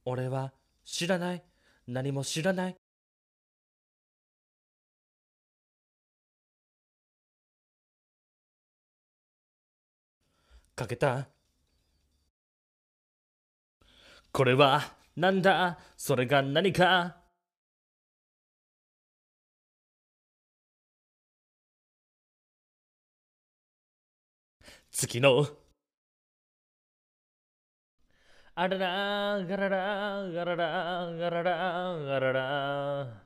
俺は知らない。何も知らない。かけた。これはなんだ、それが何か。月のあららガララガララガララガララ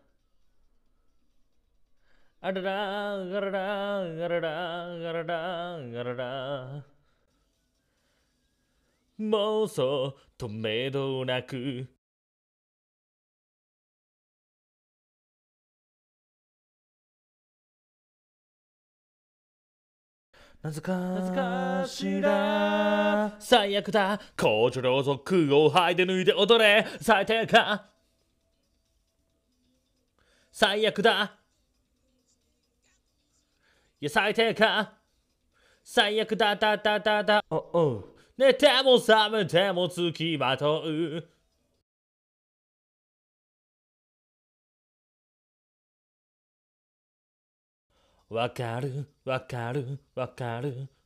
あららガララガララガララガララ妄想とめどなくなぜかしら最悪だ工場両族を剥いで脱いで踊れ最低か最悪だいや最低か最悪だだだだだおお寝ても覚めても付きまとうわかるわかるわかる